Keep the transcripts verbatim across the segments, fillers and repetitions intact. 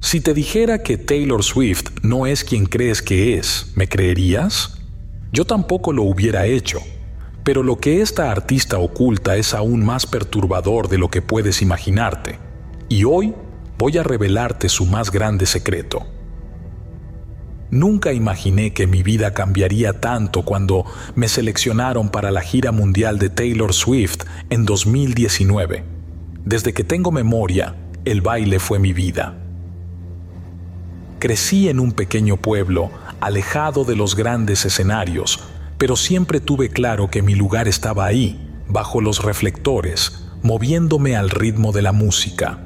Si te dijera que Taylor Swift no es quien crees que es, ¿me creerías? Yo tampoco lo hubiera hecho, pero lo que esta artista oculta es aún más perturbador de lo que puedes imaginarte, y hoy voy a revelarte su más grande secreto. Nunca imaginé que mi vida cambiaría tanto cuando me seleccionaron para la gira mundial de Taylor Swift en dos mil diecinueve. Desde que tengo memoria, el baile fue mi vida. Crecí en un pequeño pueblo, alejado de los grandes escenarios, pero siempre tuve claro que mi lugar estaba ahí, bajo los reflectores, moviéndome al ritmo de la música.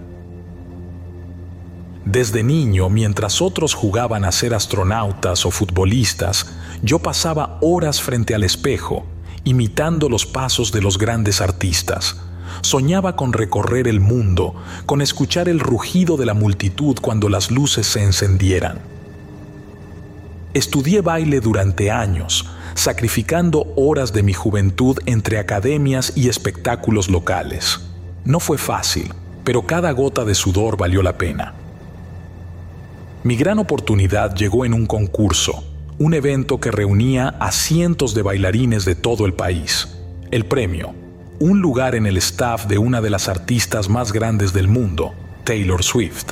Desde niño, mientras otros jugaban a ser astronautas o futbolistas, yo pasaba horas frente al espejo, imitando los pasos de los grandes artistas. Soñaba con recorrer el mundo, con escuchar el rugido de la multitud cuando las luces se encendieran. Estudié baile durante años, sacrificando horas de mi juventud entre academias y espectáculos locales. No fue fácil, pero cada gota de sudor valió la pena. Mi gran oportunidad llegó en un concurso, un evento que reunía a cientos de bailarines de todo el país. El premio: un lugar en el staff de una de las artistas más grandes del mundo, Taylor Swift.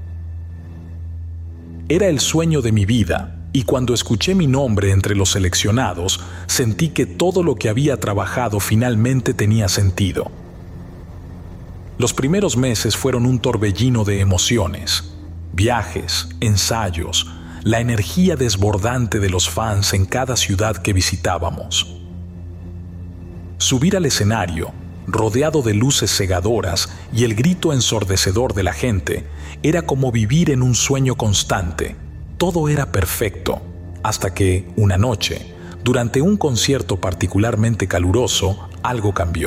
Era el sueño de mi vida, y cuando escuché mi nombre entre los seleccionados, sentí que todo lo que había trabajado finalmente tenía sentido. Los primeros meses fueron un torbellino de emociones. Viajes, ensayos, la energía desbordante de los fans en cada ciudad que visitábamos. Subir al escenario, rodeado de luces cegadoras y el grito ensordecedor de la gente, era como vivir en un sueño constante. Todo era perfecto, hasta que, una noche, durante un concierto particularmente caluroso, algo cambió.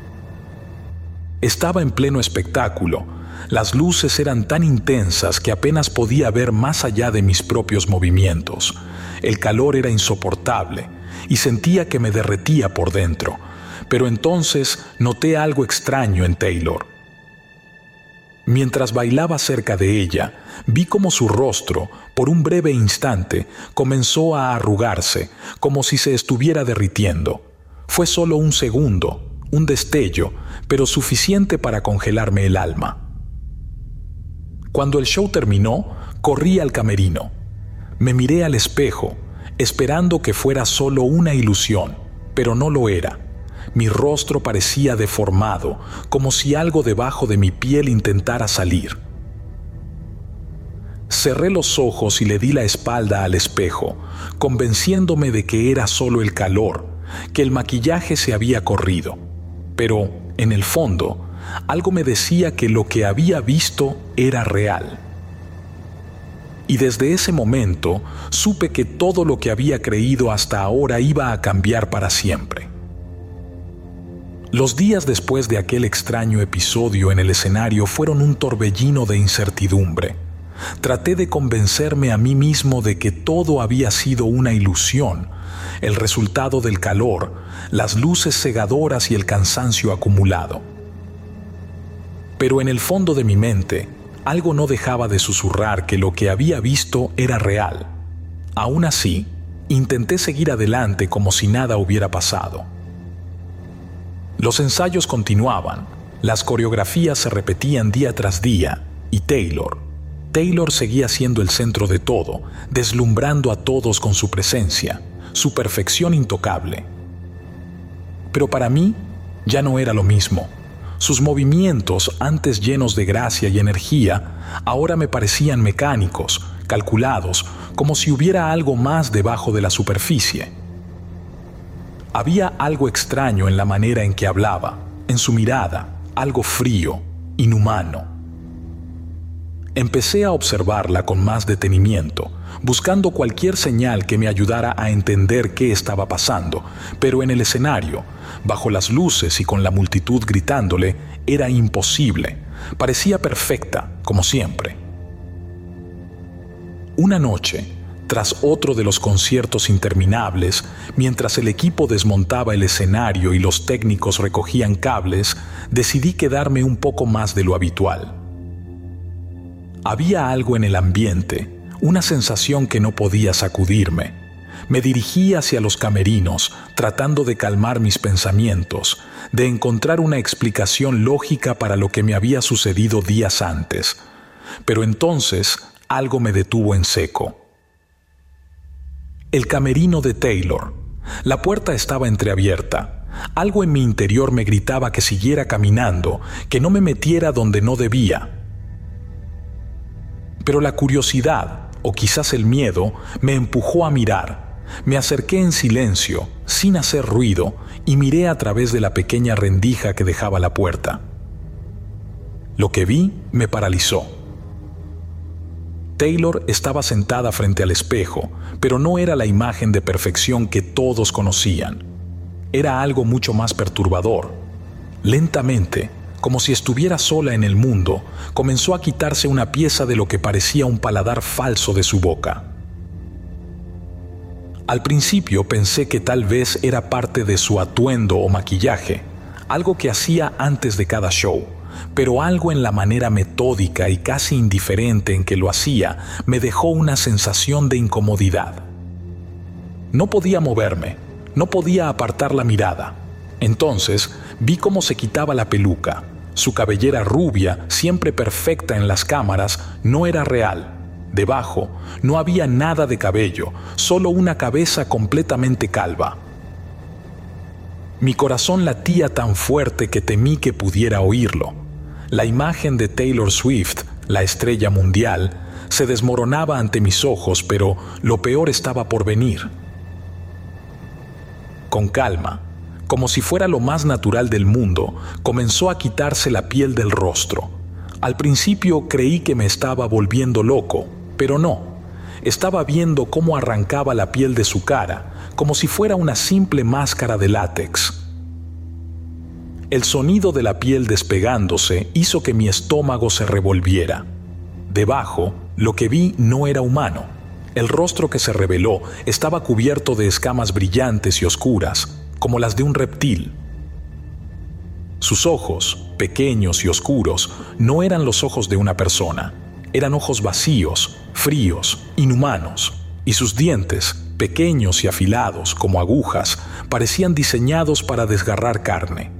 Estaba en pleno espectáculo. Las luces eran tan intensas que apenas podía ver más allá de mis propios movimientos. El calor era insoportable y sentía que me derretía por dentro. Pero entonces noté algo extraño en Taylor. Mientras bailaba cerca de ella, vi cómo su rostro, por un breve instante, comenzó a arrugarse, como si se estuviera derritiendo. Fue solo un segundo, un destello, pero suficiente para congelarme el alma. Cuando el show terminó, corrí al camerino. Me miré al espejo, esperando que fuera solo una ilusión, pero no lo era. Mi rostro parecía deformado, como si algo debajo de mi piel intentara salir. Cerré los ojos y le di la espalda al espejo, convenciéndome de que era solo el calor, que el maquillaje se había corrido. Pero, en el fondo, algo me decía que lo que había visto era real. Y desde ese momento supe que todo lo que había creído hasta ahora iba a cambiar para siempre. Los días después de aquel extraño episodio en el escenario fueron un torbellino de incertidumbre. Traté de convencerme a mí mismo de que todo había sido una ilusión, el resultado del calor, las luces cegadoras y el cansancio acumulado. Pero en el fondo de mi mente, algo no dejaba de susurrar que lo que había visto era real. Aún así, intenté seguir adelante como si nada hubiera pasado. Los ensayos continuaban, las coreografías se repetían día tras día, y Taylor, Taylor seguía siendo el centro de todo, deslumbrando a todos con su presencia, su perfección intocable. Pero para mí, ya no era lo mismo. Sus movimientos, antes llenos de gracia y energía, ahora me parecían mecánicos, calculados, como si hubiera algo más debajo de la superficie. Había algo extraño en la manera en que hablaba, en su mirada, algo frío, inhumano. Empecé a observarla con más detenimiento, buscando cualquier señal que me ayudara a entender qué estaba pasando, pero en el escenario, bajo las luces y con la multitud gritándole, era imposible. Parecía perfecta, como siempre. Una noche, tras otro de los conciertos interminables, mientras el equipo desmontaba el escenario y los técnicos recogían cables, decidí quedarme un poco más de lo habitual. Había algo en el ambiente, una sensación que no podía sacudirme. Me dirigí hacia los camerinos, tratando de calmar mis pensamientos, de encontrar una explicación lógica para lo que me había sucedido días antes. Pero entonces algo me detuvo en seco. El camerino de Taylor. La puerta estaba entreabierta. Algo en mi interior me gritaba que siguiera caminando, que no me metiera donde no debía. Pero la curiosidad, o quizás el miedo, me empujó a mirar. Me acerqué en silencio, sin hacer ruido, y miré a través de la pequeña rendija que dejaba la puerta. Lo que vi me paralizó. Taylor estaba sentada frente al espejo, pero no era la imagen de perfección que todos conocían. Era algo mucho más perturbador. Lentamente, como si estuviera sola en el mundo, comenzó a quitarse una pieza de lo que parecía un paladar falso de su boca. Al principio pensé que tal vez era parte de su atuendo o maquillaje, algo que hacía antes de cada show, pero algo en la manera metódica y casi indiferente en que lo hacía me dejó una sensación de incomodidad. No podía moverme, no podía apartar la mirada. Entonces vi cómo se quitaba la peluca. Su cabellera rubia, siempre perfecta en las cámaras, no era real. Debajo no había nada de cabello, solo una cabeza completamente calva. Mi corazón latía tan fuerte que temí que pudiera oírlo. La imagen de Taylor Swift, la estrella mundial, se desmoronaba ante mis ojos, pero lo peor estaba por venir. Con calma, como si fuera lo más natural del mundo, comenzó a quitarse la piel del rostro. Al principio creí que me estaba volviendo loco, pero no. Estaba viendo cómo arrancaba la piel de su cara, como si fuera una simple máscara de látex. El sonido de la piel despegándose hizo que mi estómago se revolviera. Debajo, lo que vi no era humano. El rostro que se reveló estaba cubierto de escamas brillantes y oscuras, como las de un reptil. Sus ojos, pequeños y oscuros, no eran los ojos de una persona. Eran ojos vacíos, fríos, inhumanos, y sus dientes, pequeños y afilados como agujas, parecían diseñados para desgarrar carne.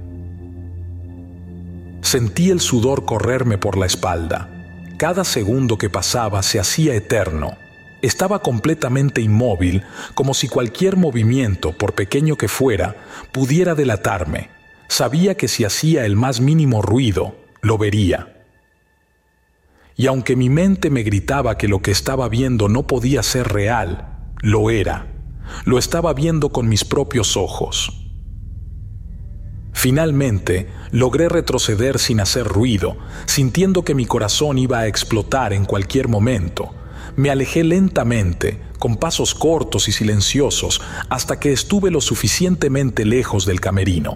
Sentí el sudor correrme por la espalda. Cada segundo que pasaba se hacía eterno. Estaba completamente inmóvil, como si cualquier movimiento, por pequeño que fuera, pudiera delatarme. Sabía que si hacía el más mínimo ruido, lo vería. Y aunque mi mente me gritaba que lo que estaba viendo no podía ser real, lo era. Lo estaba viendo con mis propios ojos. Finalmente, logré retroceder sin hacer ruido, sintiendo que mi corazón iba a explotar en cualquier momento. Me alejé lentamente, con pasos cortos y silenciosos, hasta que estuve lo suficientemente lejos del camerino.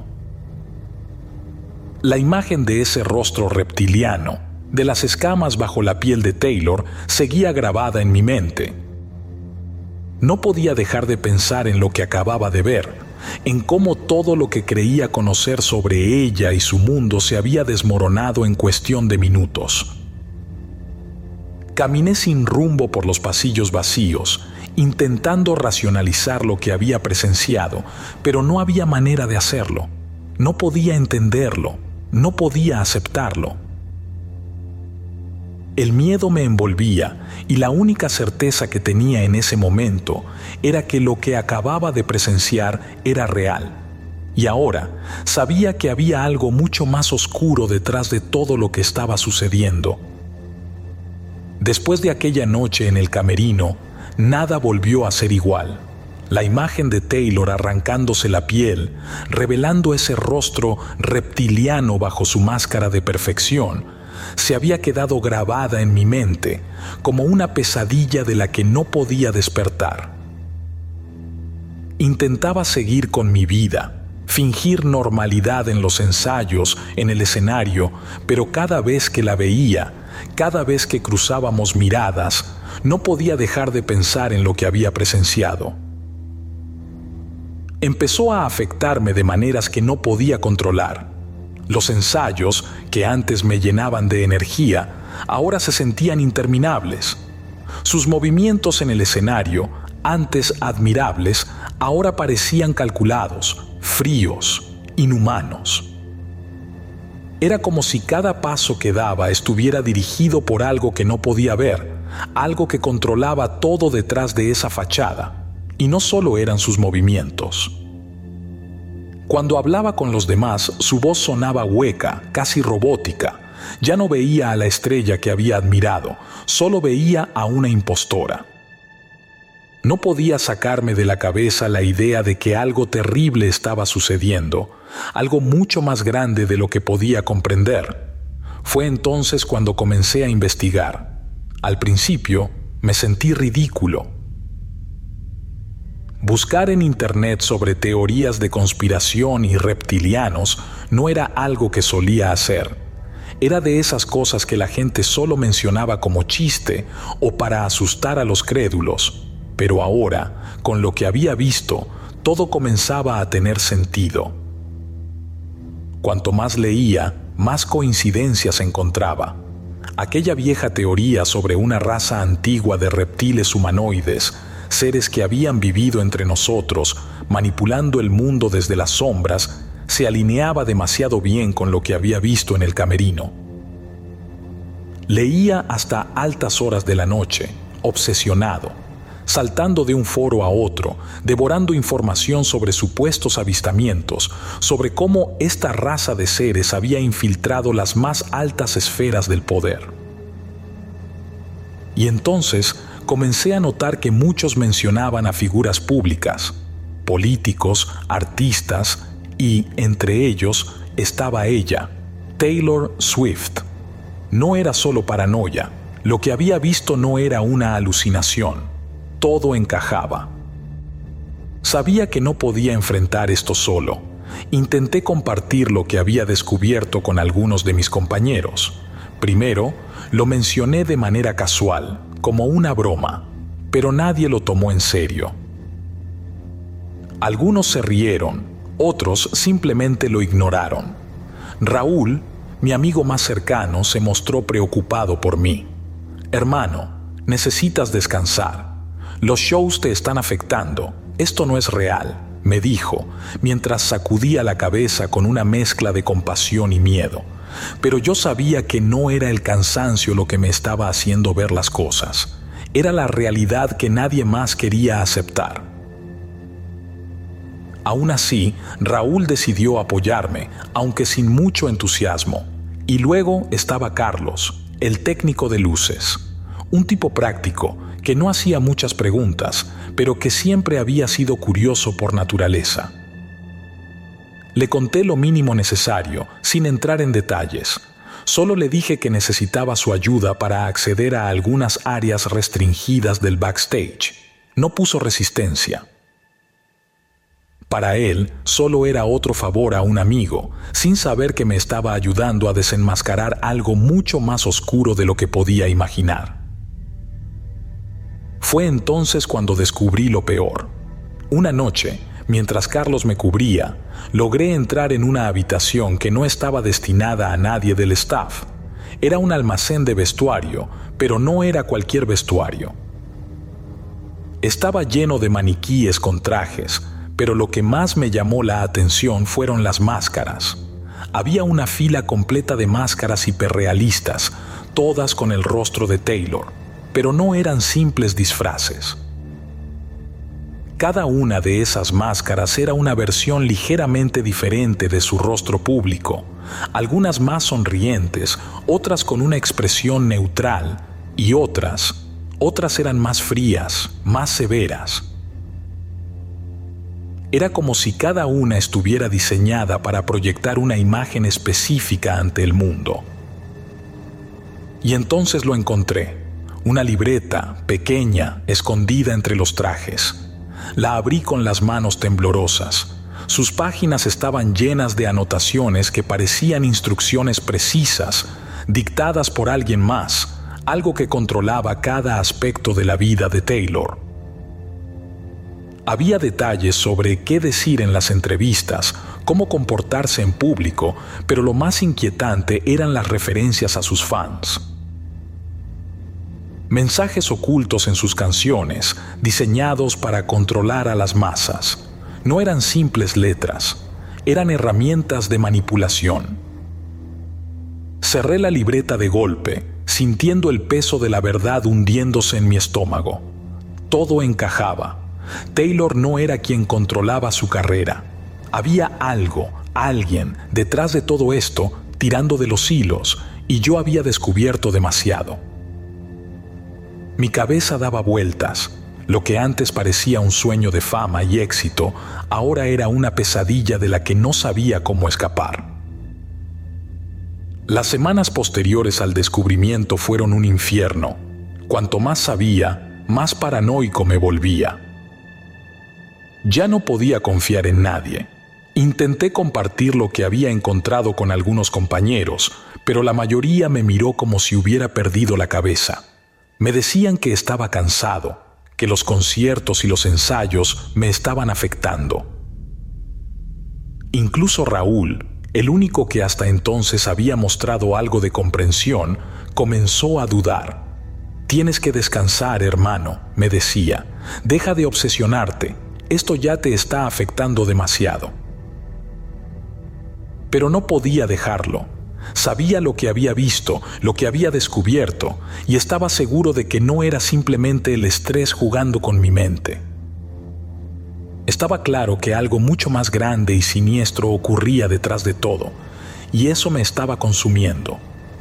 La imagen de ese rostro reptiliano, de las escamas bajo la piel de Taylor, seguía grabada en mi mente. No podía dejar de pensar en lo que acababa de ver, en cómo todo lo que creía conocer sobre ella y su mundo se había desmoronado en cuestión de minutos. Caminé sin rumbo por los pasillos vacíos, intentando racionalizar lo que había presenciado, pero no había manera de hacerlo. No podía entenderlo, no podía aceptarlo. El miedo me envolvía y la única certeza que tenía en ese momento era que lo que acababa de presenciar era real. Y ahora sabía que había algo mucho más oscuro detrás de todo lo que estaba sucediendo. Después de aquella noche en el camerino, nada volvió a ser igual. La imagen de Taylor arrancándose la piel, revelando ese rostro reptiliano bajo su máscara de perfección, se había quedado grabada en mi mente como una pesadilla de la que no podía despertar. Intentaba seguir con mi vida, fingir normalidad en los ensayos, en el escenario, pero cada vez que la veía, cada vez que cruzábamos miradas, no podía dejar de pensar en lo que había presenciado. Empezó a afectarme de maneras que no podía controlar. Los ensayos, que antes me llenaban de energía, ahora se sentían interminables. Sus movimientos en el escenario, antes admirables, ahora parecían calculados, fríos, inhumanos. Era como si cada paso que daba estuviera dirigido por algo que no podía ver, algo que controlaba todo detrás de esa fachada, y no solo eran sus movimientos. Cuando hablaba con los demás, su voz sonaba hueca, casi robótica. Ya no veía a la estrella que había admirado, solo veía a una impostora. No podía sacarme de la cabeza la idea de que algo terrible estaba sucediendo, algo mucho más grande de lo que podía comprender. Fue entonces cuando comencé a investigar. Al principio, me sentí ridículo. Buscar en internet sobre teorías de conspiración y reptilianos no era algo que solía hacer. Era de esas cosas que la gente solo mencionaba como chiste o para asustar a los crédulos. Pero ahora, con lo que había visto, todo comenzaba a tener sentido. Cuanto más leía, más coincidencias encontraba. Aquella vieja teoría sobre una raza antigua de reptiles humanoides, seres que habían vivido entre nosotros, manipulando el mundo desde las sombras, se alineaba demasiado bien con lo que había visto en el camerino. Leía hasta altas horas de la noche, obsesionado, saltando de un foro a otro, devorando información sobre supuestos avistamientos, sobre cómo esta raza de seres había infiltrado las más altas esferas del poder. Y entonces comencé a notar que muchos mencionaban a figuras públicas, políticos, artistas, y entre ellos estaba ella, Taylor Swift. No era solo paranoia, lo que había visto no era una alucinación, todo encajaba. Sabía que no podía enfrentar esto solo. Intenté compartir lo que había descubierto con algunos de mis compañeros. Primero, lo mencioné de manera casual, como una broma, pero nadie lo tomó en serio. Algunos se rieron, otros simplemente lo ignoraron. Raúl, mi amigo más cercano, se mostró preocupado por mí. «Hermano, necesitas descansar. Los shows te están afectando. Esto no es real», me dijo, mientras sacudía la cabeza con una mezcla de compasión y miedo. Pero yo sabía que no era el cansancio lo que me estaba haciendo ver las cosas. Era la realidad que nadie más quería aceptar. Aún así, Raúl decidió apoyarme, aunque sin mucho entusiasmo. Y luego estaba Carlos, el técnico de luces. Un tipo práctico, que no hacía muchas preguntas, pero que siempre había sido curioso por naturaleza. Le conté lo mínimo necesario, sin entrar en detalles. Solo le dije que necesitaba su ayuda para acceder a algunas áreas restringidas del backstage. No puso resistencia. Para él, solo era otro favor a un amigo, sin saber que me estaba ayudando a desenmascarar algo mucho más oscuro de lo que podía imaginar. Fue entonces cuando descubrí lo peor. Una noche, mientras Carlos me cubría, logré entrar en una habitación que no estaba destinada a nadie del staff. Era un almacén de vestuario, pero no era cualquier vestuario. Estaba lleno de maniquíes con trajes, pero lo que más me llamó la atención fueron las máscaras. Había una fila completa de máscaras hiperrealistas, todas con el rostro de Taylor, pero no eran simples disfraces. Cada una de esas máscaras era una versión ligeramente diferente de su rostro público, algunas más sonrientes, otras con una expresión neutral, y otras, otras eran más frías, más severas. Era como si cada una estuviera diseñada para proyectar una imagen específica ante el mundo. Y entonces lo encontré, una libreta pequeña, escondida entre los trajes. La abrí con las manos temblorosas. Sus páginas estaban llenas de anotaciones que parecían instrucciones precisas, dictadas por alguien más, algo que controlaba cada aspecto de la vida de Taylor. Había detalles sobre qué decir en las entrevistas, cómo comportarse en público, pero lo más inquietante eran las referencias a sus fans. Mensajes ocultos en sus canciones, diseñados para controlar a las masas. No eran simples letras, eran herramientas de manipulación. Cerré la libreta de golpe, sintiendo el peso de la verdad hundiéndose en mi estómago. Todo encajaba. Taylor no era quien controlaba su carrera. Había algo, alguien, detrás de todo esto, tirando de los hilos, y yo había descubierto demasiado. Mi cabeza daba vueltas. Lo que antes parecía un sueño de fama y éxito, ahora era una pesadilla de la que no sabía cómo escapar. Las semanas posteriores al descubrimiento fueron un infierno. Cuanto más sabía, más paranoico me volvía. Ya no podía confiar en nadie. Intenté compartir lo que había encontrado con algunos compañeros, pero la mayoría me miró como si hubiera perdido la cabeza. Me decían que estaba cansado, que los conciertos y los ensayos me estaban afectando. Incluso Raúl, el único que hasta entonces había mostrado algo de comprensión, comenzó a dudar. «Tienes que descansar, hermano», me decía. «Deja de obsesionarte. Esto ya te está afectando demasiado». Pero no podía dejarlo. Sabía lo que había visto, lo que había descubierto, y estaba seguro de que no era simplemente el estrés jugando con mi mente. Estaba claro que algo mucho más grande y siniestro ocurría detrás de todo, y eso me estaba consumiendo.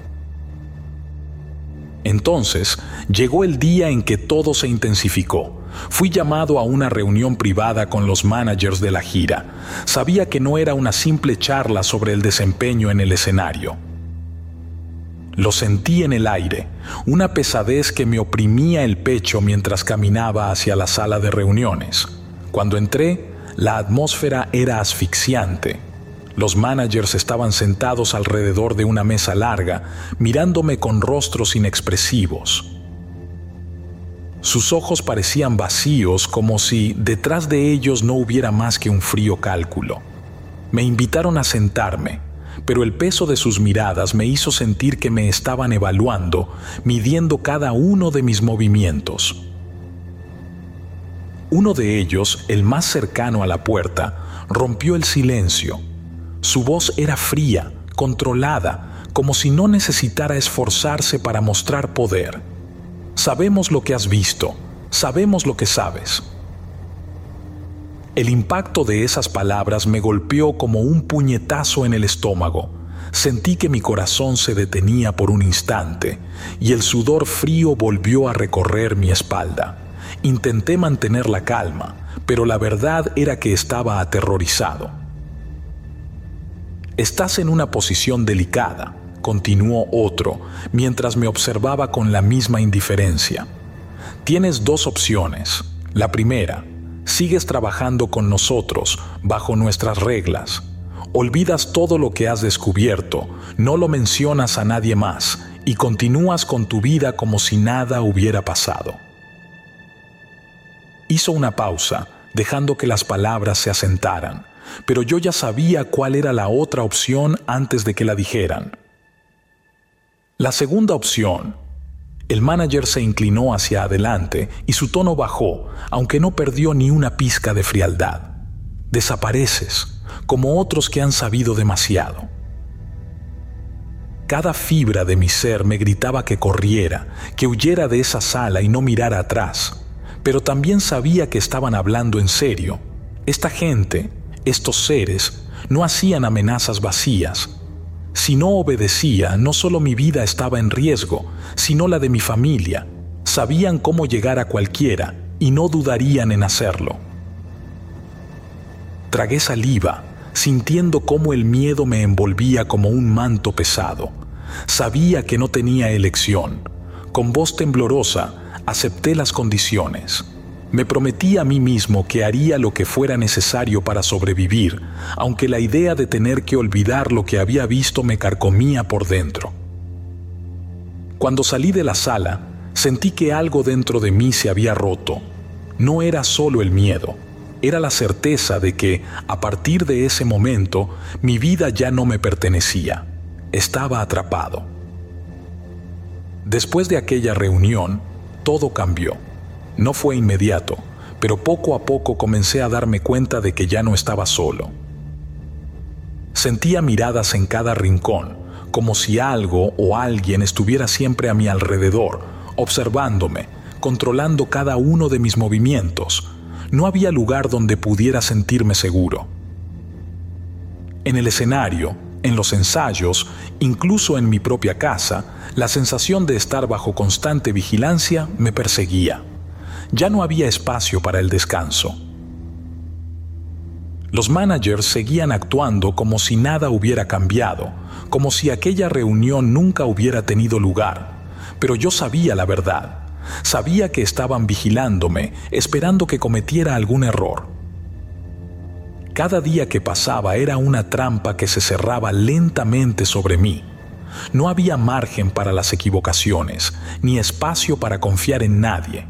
Entonces, llegó el día en que todo se intensificó. Fui llamado a una reunión privada con los managers de la gira. Sabía que no era una simple charla sobre el desempeño en el escenario. Lo sentí en el aire, una pesadez que me oprimía el pecho mientras caminaba hacia la sala de reuniones. Cuando entré, la atmósfera era asfixiante. Los managers estaban sentados alrededor de una mesa larga, mirándome con rostros inexpresivos. Sus ojos parecían vacíos, como si detrás de ellos no hubiera más que un frío cálculo. Me invitaron a sentarme, pero el peso de sus miradas me hizo sentir que me estaban evaluando, midiendo cada uno de mis movimientos. Uno de ellos, el más cercano a la puerta, rompió el silencio. Su voz era fría, controlada, como si no necesitara esforzarse para mostrar poder. Sabemos lo que has visto, sabemos lo que sabes. El impacto de esas palabras me golpeó como un puñetazo en el estómago. Sentí que mi corazón se detenía por un instante y el sudor frío volvió a recorrer mi espalda. Intenté mantener la calma, pero la verdad era que estaba aterrorizado. «Estás en una posición delicada», continuó otro, mientras me observaba con la misma indiferencia. «Tienes dos opciones. La primera, sigues trabajando con nosotros, bajo nuestras reglas. Olvidas todo lo que has descubierto, no lo mencionas a nadie más y continúas con tu vida como si nada hubiera pasado». Hizo una pausa, dejando que las palabras se asentaran, pero yo ya sabía cuál era la otra opción antes de que la dijeran. La segunda opción. El manager se inclinó hacia adelante y su tono bajó, aunque no perdió ni una pizca de frialdad. Desapareces, como otros que han sabido demasiado. Cada fibra de mi ser me gritaba que corriera, que huyera de esa sala y no mirara atrás. Pero también sabía que estaban hablando en serio. Esta gente, estos seres, no hacían amenazas vacías. Si no obedecía, no solo mi vida estaba en riesgo, sino la de mi familia. Sabían cómo llegar a cualquiera y no dudarían en hacerlo. Tragué saliva, sintiendo cómo el miedo me envolvía como un manto pesado. Sabía que no tenía elección. Con voz temblorosa, acepté las condiciones. Me prometí a mí mismo que haría lo que fuera necesario para sobrevivir, aunque la idea de tener que olvidar lo que había visto me carcomía por dentro. Cuando salí de la sala, sentí que algo dentro de mí se había roto. No era solo el miedo, era la certeza de que, a partir de ese momento, mi vida ya no me pertenecía. Estaba atrapado. Después de aquella reunión, todo cambió. No fue inmediato, pero poco a poco comencé a darme cuenta de que ya no estaba solo. Sentía miradas en cada rincón, como si algo o alguien estuviera siempre a mi alrededor, observándome, controlando cada uno de mis movimientos. No había lugar donde pudiera sentirme seguro. En el escenario, en los ensayos, incluso en mi propia casa, la sensación de estar bajo constante vigilancia me perseguía. Ya no había espacio para el descanso. Los managers seguían actuando como si nada hubiera cambiado, como si aquella reunión nunca hubiera tenido lugar. Pero yo sabía la verdad. Sabía que estaban vigilándome, esperando que cometiera algún error. Cada día que pasaba era una trampa que se cerraba lentamente sobre mí. No había margen para las equivocaciones, ni espacio para confiar en nadie.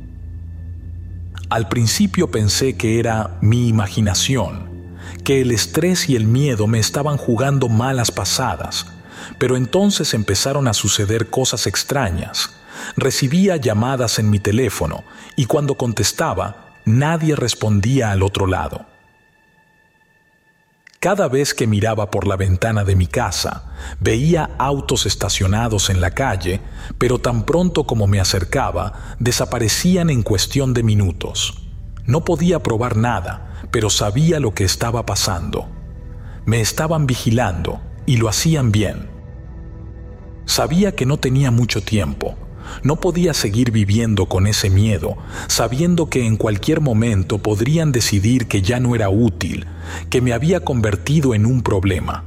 Al principio pensé que era mi imaginación, que el estrés y el miedo me estaban jugando malas pasadas, pero entonces empezaron a suceder cosas extrañas. Recibía llamadas en mi teléfono y cuando contestaba, nadie respondía al otro lado. Cada vez que miraba por la ventana de mi casa, veía autos estacionados en la calle, pero tan pronto como me acercaba, desaparecían en cuestión de minutos. No podía probar nada, pero sabía lo que estaba pasando. Me estaban vigilando y lo hacían bien. Sabía que no tenía mucho tiempo. No podía seguir viviendo con ese miedo, sabiendo que en cualquier momento podrían decidir que ya no era útil, que me había convertido en un problema.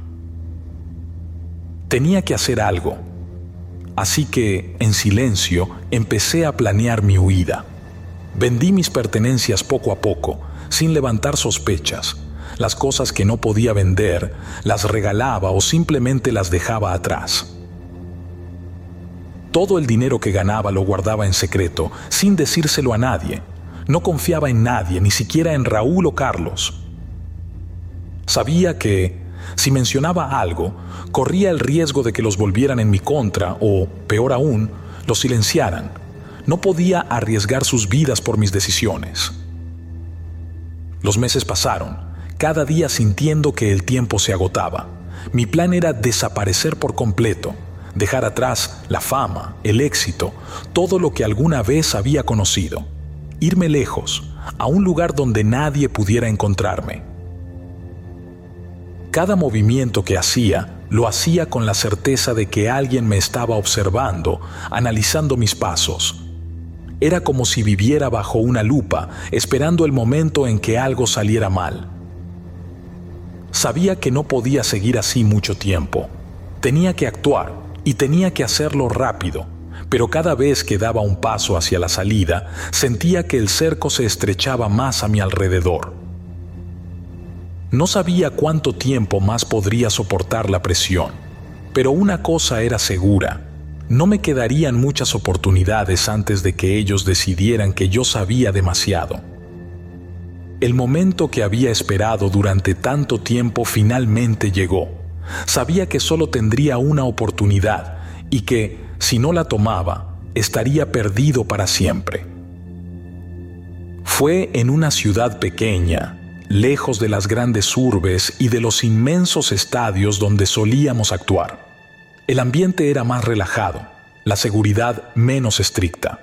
Tenía que hacer algo. Así que, en silencio, empecé a planear mi huida. Vendí mis pertenencias poco a poco, sin levantar sospechas. Las cosas que no podía vender, las regalaba o simplemente las dejaba atrás. Todo el dinero que ganaba lo guardaba en secreto, sin decírselo a nadie. No confiaba en nadie, ni siquiera en Raúl o Carlos. Sabía que, si mencionaba algo, corría el riesgo de que los volvieran en mi contra o, peor aún, los silenciaran. No podía arriesgar sus vidas por mis decisiones. Los meses pasaron, cada día sintiendo que el tiempo se agotaba. Mi plan era desaparecer por completo. Dejar atrás la fama, el éxito, todo lo que alguna vez había conocido. Irme lejos, a un lugar donde nadie pudiera encontrarme. Cada movimiento que hacía, lo hacía con la certeza de que alguien me estaba observando, analizando mis pasos. Era como si viviera bajo una lupa, esperando el momento en que algo saliera mal. Sabía que no podía seguir así mucho tiempo. Tenía que actuar. Y tenía que hacerlo rápido, pero cada vez que daba un paso hacia la salida, sentía que el cerco se estrechaba más a mi alrededor. No sabía cuánto tiempo más podría soportar la presión, pero una cosa era segura: no me quedarían muchas oportunidades antes de que ellos decidieran que yo sabía demasiado. El momento que había esperado durante tanto tiempo finalmente llegó. Sabía que solo tendría una oportunidad y que, si no la tomaba, estaría perdido para siempre. Fue en una ciudad pequeña, lejos de las grandes urbes y de los inmensos estadios donde solíamos actuar. El ambiente era más relajado, la seguridad menos estricta.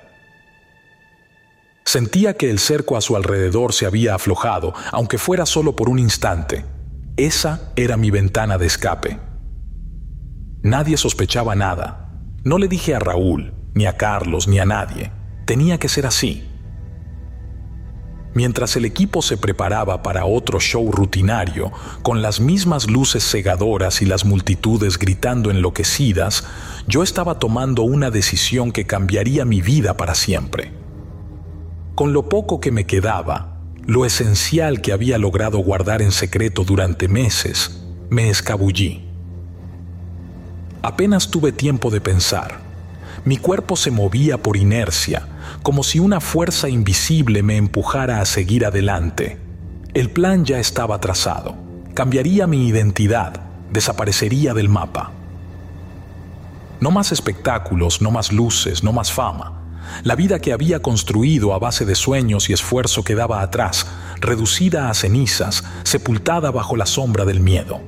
Sentía que el cerco a su alrededor se había aflojado, aunque fuera solo por un instante. Esa era mi ventana de escape. Nadie sospechaba nada. No le dije a Raúl, ni a Carlos, ni a nadie. Tenía que ser así. Mientras el equipo se preparaba para otro show rutinario, con las mismas luces cegadoras y las multitudes gritando enloquecidas, yo estaba tomando una decisión que cambiaría mi vida para siempre. Con lo poco que me quedaba, lo esencial que había logrado guardar en secreto durante meses, me escabullí. Apenas tuve tiempo de pensar. Mi cuerpo se movía por inercia, como si una fuerza invisible me empujara a seguir adelante. El plan ya estaba trazado. Cambiaría mi identidad, desaparecería del mapa. No más espectáculos, no más luces, no más fama. La vida que había construido a base de sueños y esfuerzo quedaba atrás, reducida a cenizas, sepultada bajo la sombra del miedo.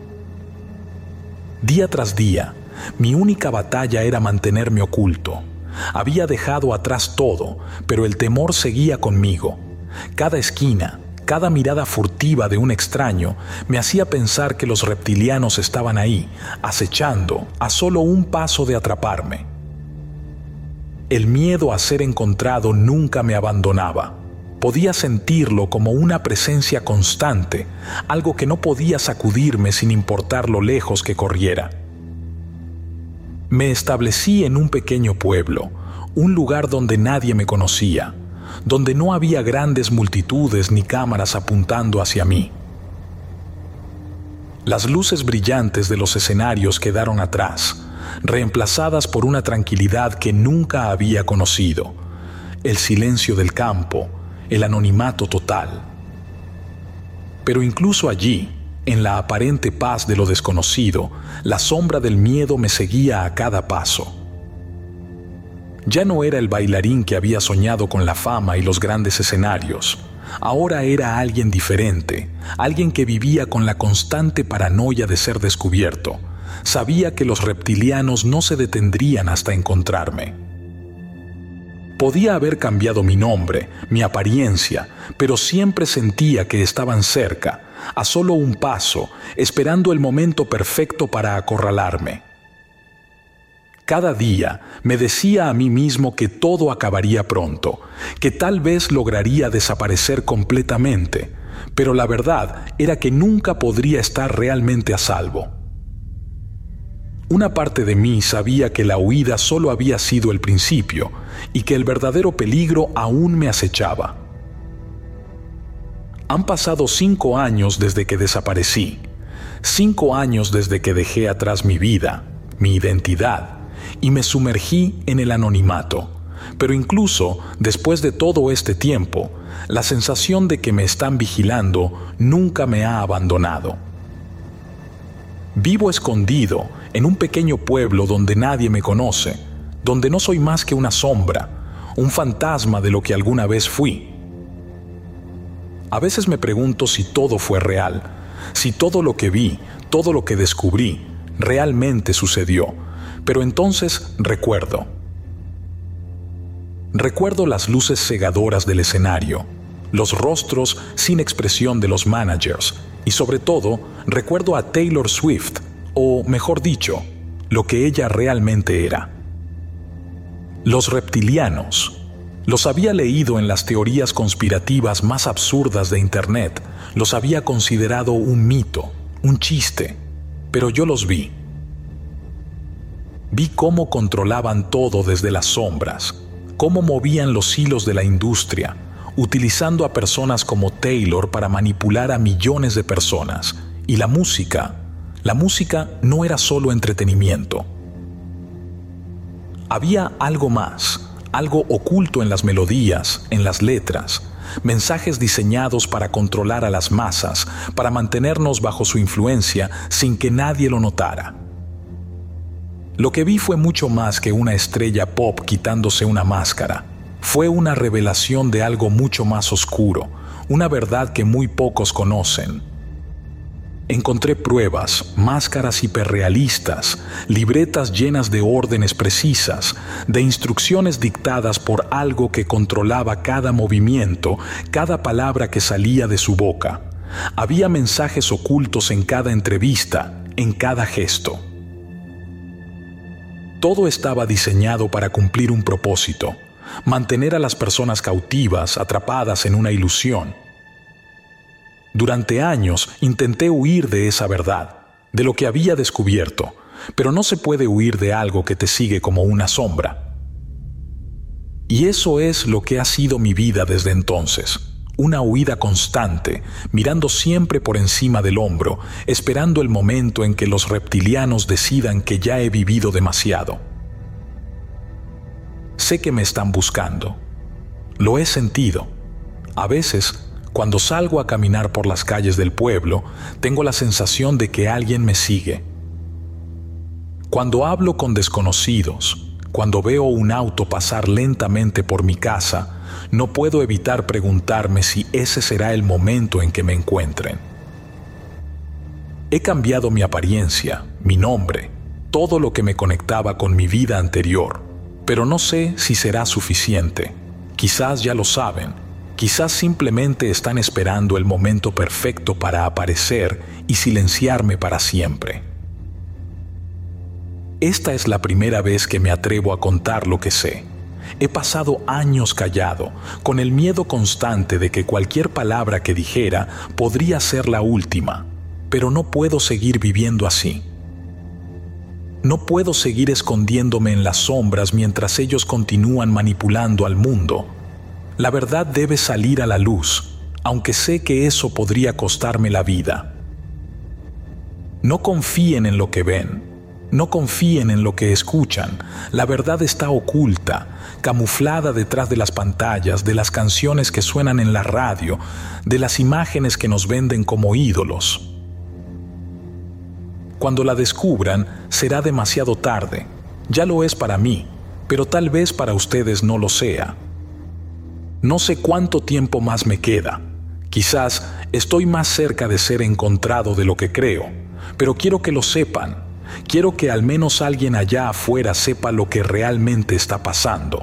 Día tras día, mi única batalla era mantenerme oculto. Había dejado atrás todo, pero el temor seguía conmigo. Cada esquina, cada mirada furtiva de un extraño me hacía pensar que los reptilianos estaban ahí, acechando, a solo un paso de atraparme. El miedo a ser encontrado nunca me abandonaba. Podía sentirlo como una presencia constante, algo que no podía sacudirme sin importar lo lejos que corriera. Me establecí en un pequeño pueblo, un lugar donde nadie me conocía, donde no había grandes multitudes ni cámaras apuntando hacia mí. Las luces brillantes de los escenarios quedaron atrás, reemplazadas por una tranquilidad que nunca había conocido, el silencio del campo, el anonimato total. Pero incluso allí, en la aparente paz de lo desconocido, la sombra del miedo me seguía a cada paso. Ya no era el bailarín que había soñado con la fama y los grandes escenarios. Ahora era alguien diferente, alguien que vivía con la constante paranoia de ser descubierto. Sabía que los reptilianos no se detendrían hasta encontrarme. Podía haber cambiado mi nombre, mi apariencia, pero siempre sentía que estaban cerca, a solo un paso, esperando el momento perfecto para acorralarme. Cada día me decía a mí mismo que todo acabaría pronto, que tal vez lograría desaparecer completamente, pero la verdad era que nunca podría estar realmente a salvo. Una parte de mí sabía que la huida solo había sido el principio y que el verdadero peligro aún me acechaba. Han pasado cinco años desde que desaparecí, cinco años desde que dejé atrás mi vida, mi identidad, y me sumergí en el anonimato. Pero incluso después de todo este tiempo, la sensación de que me están vigilando nunca me ha abandonado. Vivo escondido en un pequeño pueblo donde nadie me conoce, donde no soy más que una sombra, un fantasma de lo que alguna vez fui. A veces me pregunto si todo fue real, si todo lo que vi, todo lo que descubrí, realmente sucedió. Pero entonces recuerdo. Recuerdo las luces cegadoras del escenario, los rostros sin expresión de los managers y sobre todo recuerdo a Taylor Swift, o mejor dicho, lo que ella realmente era. Los reptilianos. Los había leído en las teorías conspirativas más absurdas de Internet, los había considerado un mito, un chiste, pero yo los vi. Vi cómo controlaban todo desde las sombras, cómo movían los hilos de la industria, utilizando a personas como Taylor para manipular a millones de personas. Y la música, la música no era solo entretenimiento. Había algo más, algo oculto en las melodías, en las letras, mensajes diseñados para controlar a las masas, para mantenernos bajo su influencia sin que nadie lo notara. Lo que vi fue mucho más que una estrella pop quitándose una máscara. Fue una revelación de algo mucho más oscuro, una verdad que muy pocos conocen. Encontré pruebas, máscaras hiperrealistas, libretas llenas de órdenes precisas, de instrucciones dictadas por algo que controlaba cada movimiento, cada palabra que salía de su boca. Había mensajes ocultos en cada entrevista, en cada gesto. Todo estaba diseñado para cumplir un propósito, mantener a las personas cautivas, atrapadas en una ilusión. Durante años intenté huir de esa verdad, de lo que había descubierto, pero no se puede huir de algo que te sigue como una sombra. Y eso es lo que ha sido mi vida desde entonces, una huida constante, mirando siempre por encima del hombro, esperando el momento en que los reptilianos decidan que ya he vivido demasiado. Sé que me están buscando. Lo he sentido. A veces, Cuando salgo a caminar por las calles del pueblo, tengo la sensación de que alguien me sigue. Cuando hablo con desconocidos, cuando veo un auto pasar lentamente por mi casa, no puedo evitar preguntarme si ese será el momento en que me encuentren. He cambiado mi apariencia, mi nombre, todo lo que me conectaba con mi vida anterior, pero no sé si será suficiente. Quizás ya lo saben, quizás simplemente están esperando el momento perfecto para aparecer y silenciarme para siempre. Esta es la primera vez que me atrevo a contar lo que sé. He pasado años callado, con el miedo constante de que cualquier palabra que dijera podría ser la última, pero no puedo seguir viviendo así. No puedo seguir escondiéndome en las sombras mientras ellos continúan manipulando al mundo. La verdad debe salir a la luz, aunque sé que eso podría costarme la vida. No confíen en lo que ven. No confíen en lo que escuchan. La verdad está oculta, camuflada detrás de las pantallas, de las canciones que suenan en la radio, de las imágenes que nos venden como ídolos. Cuando la descubran, será demasiado tarde. Ya lo es para mí, pero tal vez para ustedes no lo sea. No sé cuánto tiempo más me queda. Quizás estoy más cerca de ser encontrado de lo que creo, pero quiero que lo sepan. Quiero que al menos alguien allá afuera sepa lo que realmente está pasando.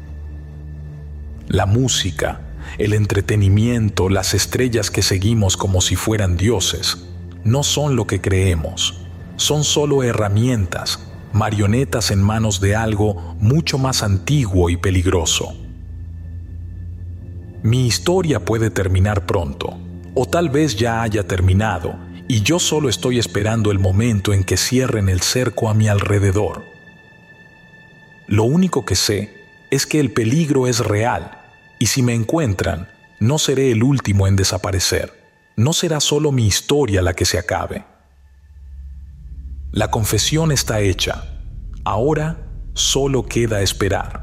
La música, el entretenimiento, las estrellas que seguimos como si fueran dioses, no son lo que creemos. Son solo herramientas, marionetas en manos de algo mucho más antiguo y peligroso. Mi historia puede terminar pronto, o tal vez ya haya terminado, y yo solo estoy esperando el momento en que cierren el cerco a mi alrededor. Lo único que sé es que el peligro es real, y si me encuentran, no seré el último en desaparecer. No será solo mi historia la que se acabe. La confesión está hecha. Ahora solo queda esperar.